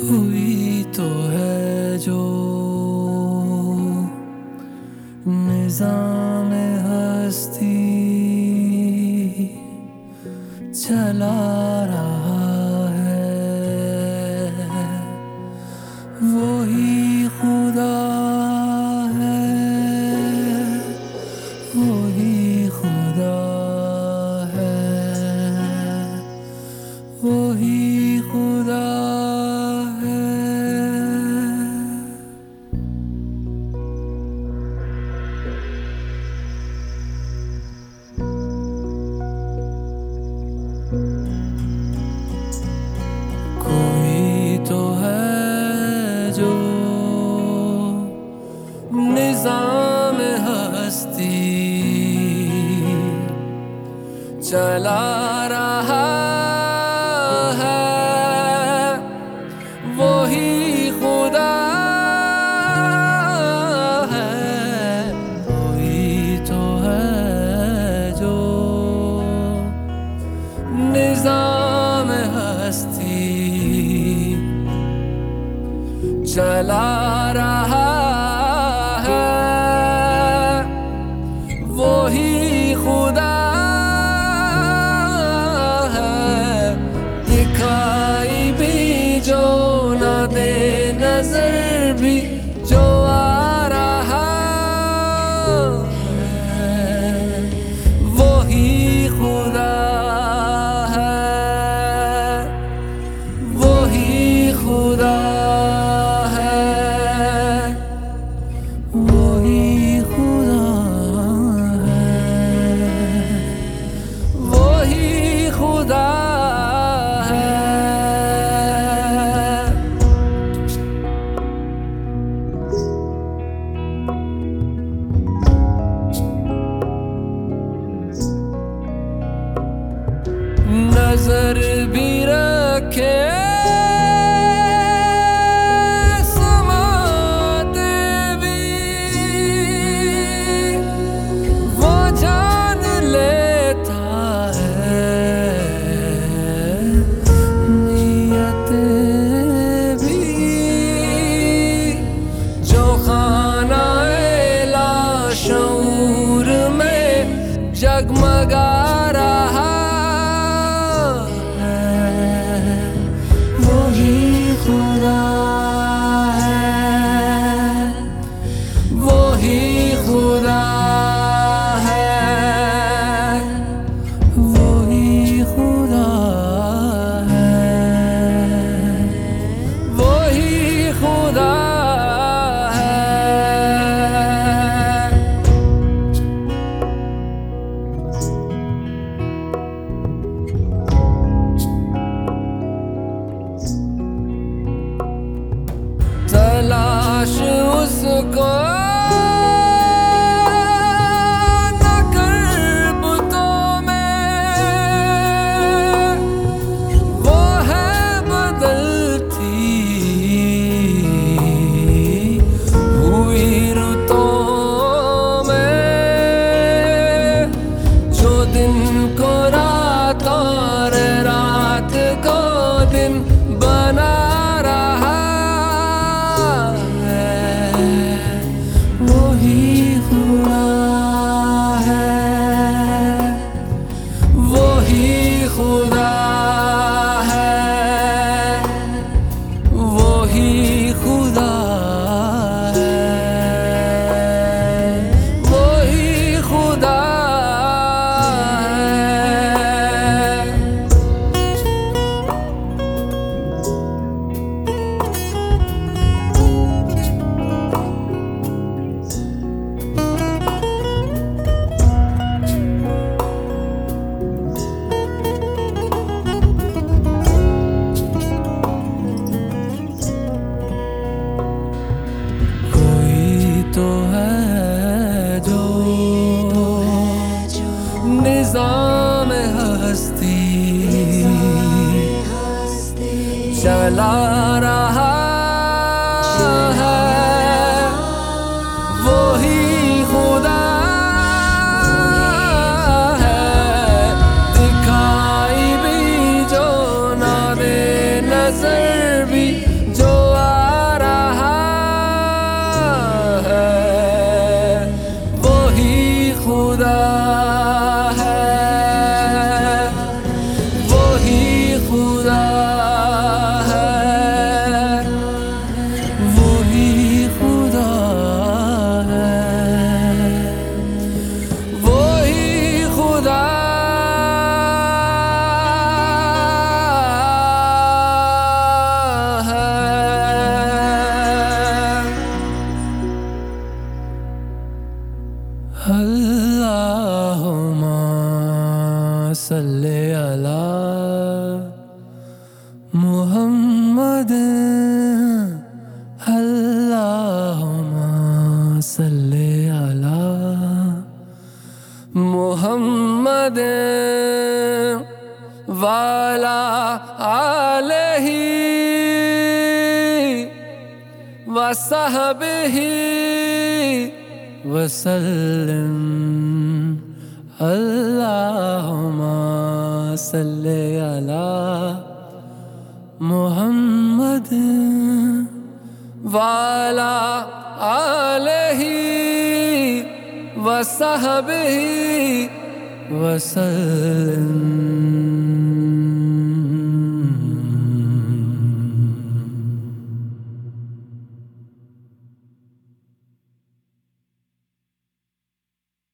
कोई तो है जो निज़ाम हस्ती चला रहा है, वही खुदा है, वही खुदा है, वही खुदा है। कोई तो है जो निज़ाम हस्ती चला रहा है, वही खुदा है। कोई तो है जो निज़ाम हस्ती चला रहा है, वही खुदा है। दिखाई भी जो न दे नजर भी जो आ रहा है, वही खुदा है, वही खुदा है, वही खुदा है, वही खुदा है। नजर भी रखे समाते भी, वो जान लेता है नियतें भी, जो खानाए लाशऊर में जगमगा रहा है, वही खुदा है, वही खुदा है, वही खुदा है, वही खुदा है। तलाश उसको न कर बुतों में, वो है बदलती हुई रुतों में, जो दिन को रात और रात को दिन बना रहा है, वही खुदा है, वही खुदा है, वही खुदा है, वही खुदा है। कोई तो है जो निज़ाम हस्ती चला रहा है, वही खुदा है। दिखाई भी जो न दे नजर भी जो मुहम्मद वाला आलही वसहबिही वसल्लम। अल्लाहुम्मा सल्ली अला मुहम्मद वाला आलही वसहबिही वसल्लम।